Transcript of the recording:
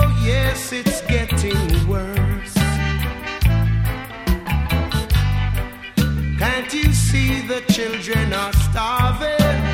yes, it's getting worse. Can't you see the children are starving?